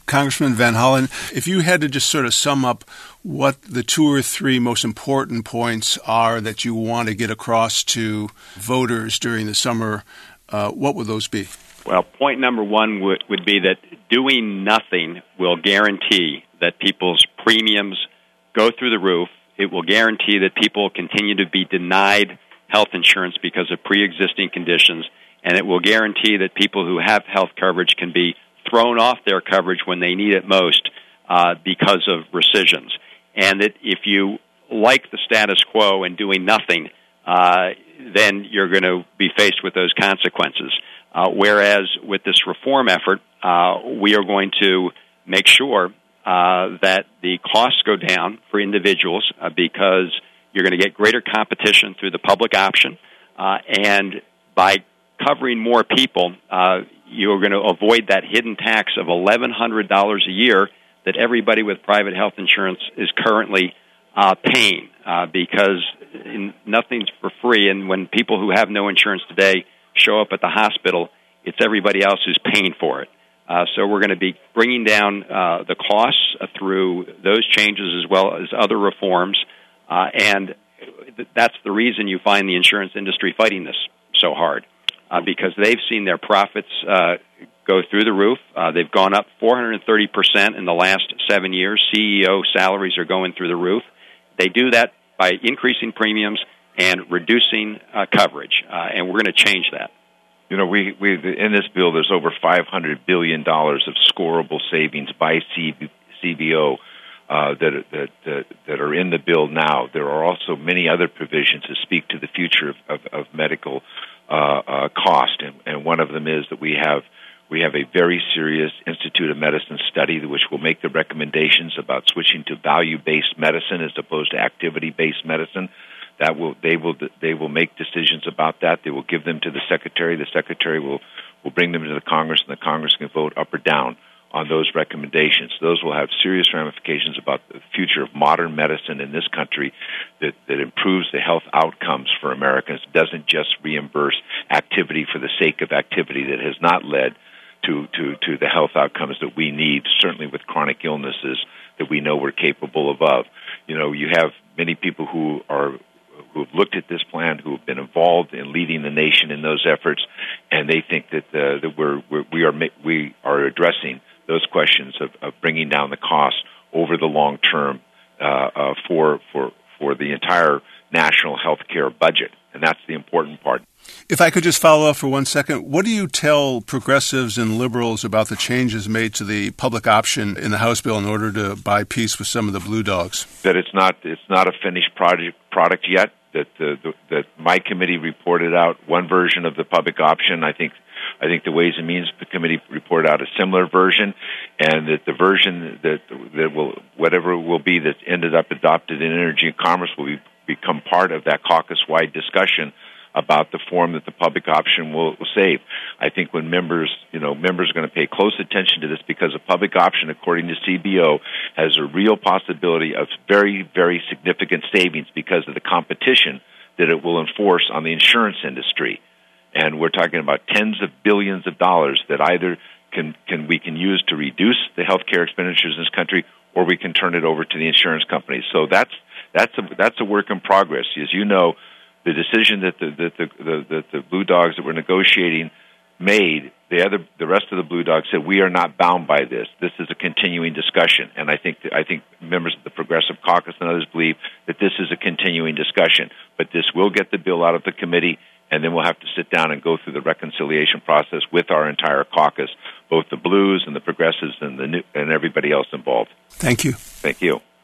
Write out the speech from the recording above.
Congressman Van Hollen, if you had to just sort of sum up what the 2 or 3 most important points are that you want to get across to voters during the summer, what would those be? Well, point number 1 would be that doing nothing will guarantee that people's premiums go through the roof. It will guarantee that people continue to be denied health insurance because of pre-existing conditions, and it will guarantee that people who have health coverage can be thrown off their coverage when they need it most because of rescissions. And that if you like the status quo and doing nothing, then you're going to be faced with those consequences. Whereas with this reform effort, we are going to make sure that the costs go down for individuals because you're going to get greater competition through the public option. And by covering more people, you're going to avoid that hidden tax of $1,100 a year that everybody with private health insurance is currently paying because nothing's for free. And when people who have no insurance today show up at the hospital, it's everybody else who's paying for it. So we're going to be bringing down the costs through those changes as well as other reforms. And that's the reason you find the insurance industry fighting this so hard, because they've seen their profits go through the roof. They've gone up 430% in the last 7 years. CEO salaries are going through the roof. They do that by increasing premiums and reducing coverage, and we're going to change that. You know, we in this bill, there's over $500 billion of scorable savings by CBO that are in the bill now. There are also many other provisions that speak to the future of medical cost, and one of them is that we have a very serious Institute of Medicine study which will make the recommendations about switching to value-based medicine as opposed to activity-based medicine. They will make decisions about that. They will give them to the Secretary. The Secretary will bring them to the Congress, and the Congress can vote up or down on those recommendations. Those will have serious ramifications about the future of modern medicine in this country that improves the health outcomes for Americans, doesn't just reimburse activity for the sake of activity that has not led to the health outcomes that we need, certainly with chronic illnesses that we know we're capable of. You know, you have many people who have looked at this plan, who have been involved in leading the nation in those efforts, and they think that we are addressing those questions of bringing down the cost over the long term for the entire national health care budget, and that's the important part. If I could just follow up for 1 second, what do you tell progressives and liberals about the changes made to the public option in the House bill in order to buy peace with some of the blue dogs? That it's not a finished product yet. That my committee reported out one version of the public option. I think the Ways and Means Committee reported out a similar version, and that the version that will, whatever it will be that ended up adopted in Energy and Commerce, will become part of that caucus-wide discussion about the form that the public option will save. I think when members are going to pay close attention to this, because a public option, according to CBO, has a real possibility of very, very significant savings because of the competition that it will enforce on the insurance industry. And we're talking about tens of billions of dollars that either we can use to reduce the healthcare expenditures in this country, or we can turn it over to the insurance companies. So that's a work in progress. As you know, the decision that the blue dogs that were negotiating made, the rest of the blue dogs said, we are not bound by this. This is a continuing discussion, and I think members of the Progressive Caucus and others believe that this is a continuing discussion. But this will get the bill out of the committee, and then we'll have to sit down and go through the reconciliation process with our entire caucus, both the blues and the progressives and everybody else involved. Thank you. Thank you.